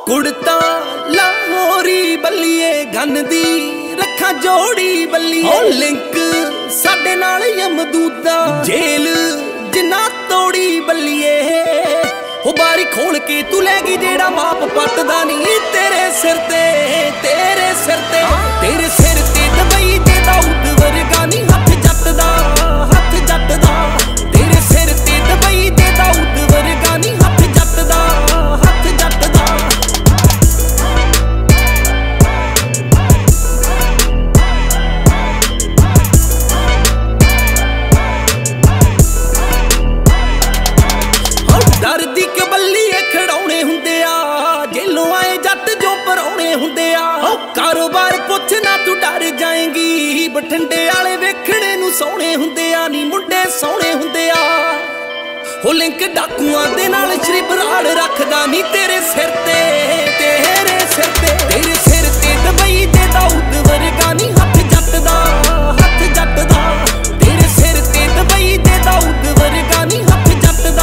कुड़ता Lahori बल्लीए gun दी रखा जोड़ी बल्लीए link साडे नाल यमदूता जेल जिन्ना तोड़ी बल्लीए हो बारी खोल के तू लैगी जेड़ा माप पटदा नहीं तेरे सिर ते तेरे सिर ते तेरे सिर ते दबई दे दाऊद वर्गा नहीं हथ जट दा तेरे सिर ते दबई दे दाऊद वर्गा नहीं हथ जट दा डरदी के बल्लीए खड़ाउणे हुंदे आ जेलों आए जट जो पराउणे हुंदे आ कारोबार पुछ ना तू डर जाएंगी बठिंडे वाले वेखणे नूं सोहणे हुंदे आ नी मुंडे सोहणे हुंदे आ हो लिंक डाकुआं दे नाल श्री बराड़ रखदा नी तेरे सिर ते दबई दे दाऊद वर्गा नी हथ जट दा तेरे सिर ते दबई दे दाऊद वर्गा नी हथ जट दा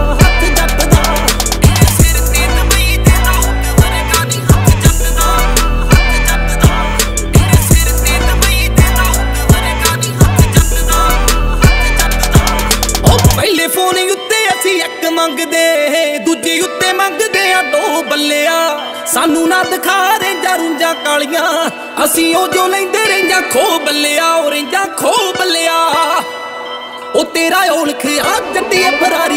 पहले फोन उत्ते असी एक मंगदे दूजे उत्ते मंगदे आ दो बल्लिया सानू ना दिखा रेंजा रूंजा कालियां असी ओ जो लैंदे रेंजा खो बल्लिया ओ रेंजा खो बल्लिया ओ तेरा ओलख आ जट्टिए फरा